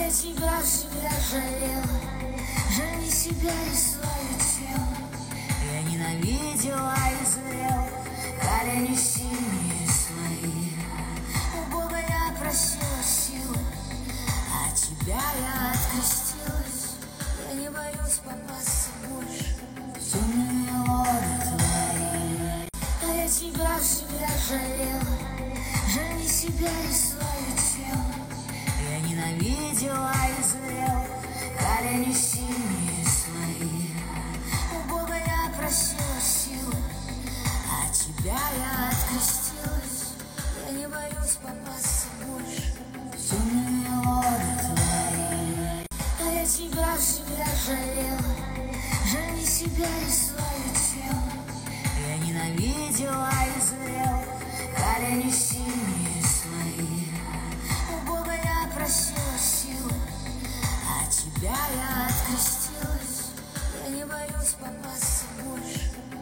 я тебя всегда жалела, жаль себя и свое тело. Я ненавидела и зрела, колени синие свои. У Бога я просила силы, а тебя я открестилась. Я не боюсь попасться больше в темные воды твои. А я тебя всегда жалела, жаль себя и свое тело. Я ненавидела и зрела, колени синие свои. У Бога я просила силы, а тебя я открестилась. Я не боюсь попасться больше в темные воды твои. А я тебя всегда жалела, жаль себя и свое тело. Я ненавидела и зрела, колени синие свои. У Бога я просила силы, а тебя я открестилась. Я не боюсь попасться больше